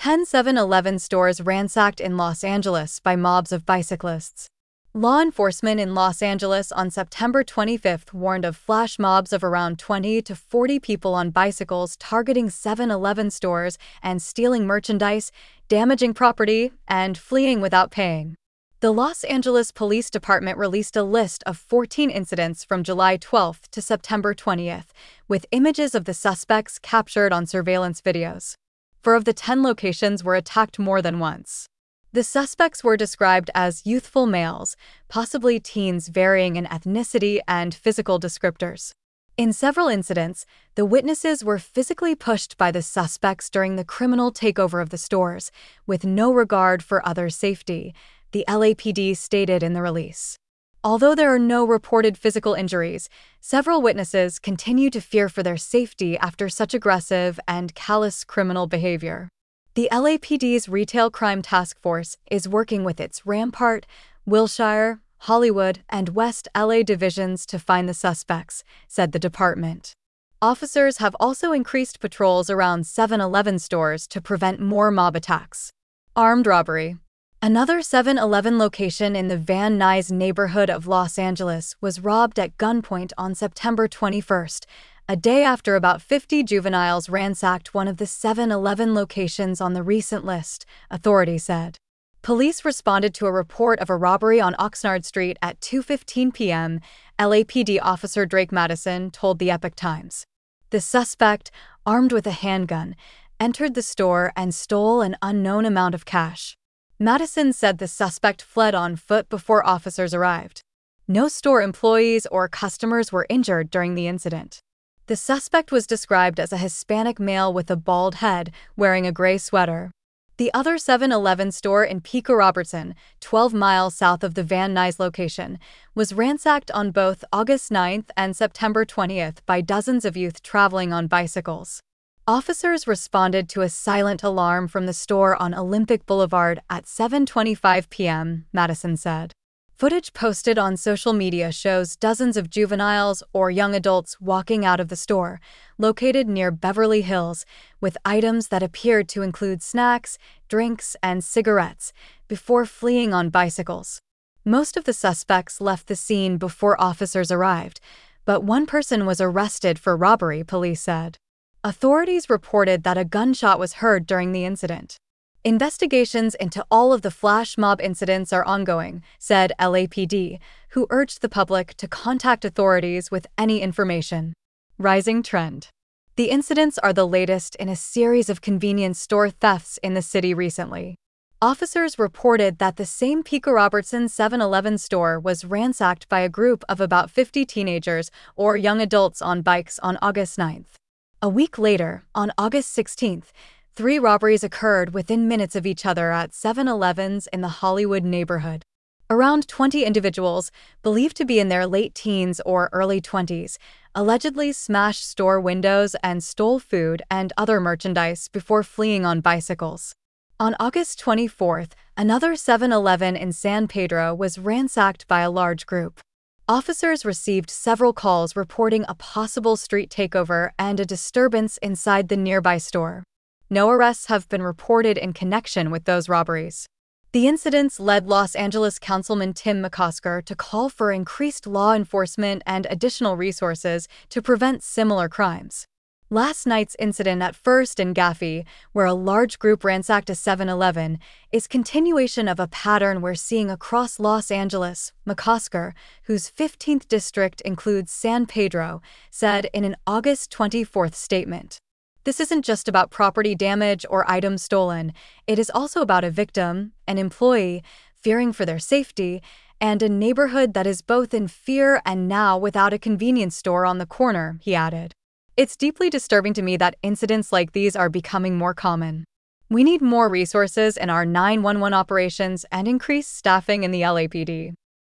10 7-Eleven stores ransacked in Los Angeles by mobs of bicyclists. Law enforcement in Los Angeles on September 25 warned of flash mobs of around 20 to 40 people on bicycles targeting 7-Eleven stores and stealing merchandise, damaging property, and fleeing without paying. The Los Angeles Police Department released a list of 14 incidents from July 12 to September 20, with images of the suspects captured on surveillance videos. 4 of the 10 locations were attacked more than once. The suspects were described as youthful males, possibly teens varying in ethnicity and physical descriptors. In several incidents, the witnesses were physically pushed by the suspects during the criminal takeover of the stores, with no regard for others' safety, the LAPD stated in the release. Although there are no reported physical injuries, several witnesses continue to fear for their safety after such aggressive and callous criminal behavior. The LAPD's Retail Crime Task Force is working with its Rampart, Wilshire, Hollywood, and West LA divisions to find the suspects, said the department. Officers have also increased patrols around 7-Eleven stores to prevent more mob attacks. Armed robbery. Another 7-Eleven location in the Van Nuys neighborhood of Los Angeles was robbed at gunpoint on September 21, a day after about 50 juveniles ransacked one of the 7-Eleven locations on the recent list, authorities said. Police responded to a report of a robbery on Oxnard Street at 2:15 p.m., LAPD officer Drake Madison told the Epoch Times. The suspect, armed with a handgun, entered the store and stole an unknown amount of cash. Madison said the suspect fled on foot before officers arrived. No store employees or customers were injured during the incident. The suspect was described as a Hispanic male with a bald head, wearing a gray sweater. The other 7-Eleven store in Pico Robertson, 12 miles south of the Van Nuys location, was ransacked on both August 9 and September 20 by dozens of youth traveling on bicycles. Officers responded to a silent alarm from the store on Olympic Boulevard at 7:25 p.m., Madison said. Footage posted on social media shows dozens of juveniles or young adults walking out of the store, located near Beverly Hills, with items that appeared to include snacks, drinks, and cigarettes, before fleeing on bicycles. Most of the suspects left the scene before officers arrived, but one person was arrested for robbery, police said. Authorities reported that a gunshot was heard during the incident. Investigations into all of the flash mob incidents are ongoing, said LAPD, who urged the public to contact authorities with any information. Rising trend. The incidents are the latest in a series of convenience store thefts in the city recently. Officers reported that the same Pico Robertson 7-Eleven store was ransacked by a group of about 50 teenagers or young adults on bikes on August 9. A week later, on August 16, 3 robberies occurred within minutes of each other at 7-Elevens in the Hollywood neighborhood. Around 20 individuals, believed to be in their late teens or early 20s, allegedly smashed store windows and stole food and other merchandise before fleeing on bicycles. On August 24, another 7-Eleven in San Pedro was ransacked by a large group. Officers received several calls reporting a possible street takeover and a disturbance inside the nearby store. No arrests have been reported in connection with those robberies. The incidents led Los Angeles Councilman Tim McCosker to call for increased law enforcement and additional resources to prevent similar crimes. Last night's incident at First and Gaffey, where a large group ransacked a 7-Eleven, is continuation of a pattern we're seeing across Los Angeles, McCosker, whose 15th district includes San Pedro, said in an August 24 statement. This isn't just about property damage or items stolen, it is also about a victim, an employee, fearing for their safety, and a neighborhood that is both in fear and now without a convenience store on the corner, he added. It's deeply disturbing to me that incidents like these are becoming more common. We need more resources in our 911 operations and increased staffing in the LAPD.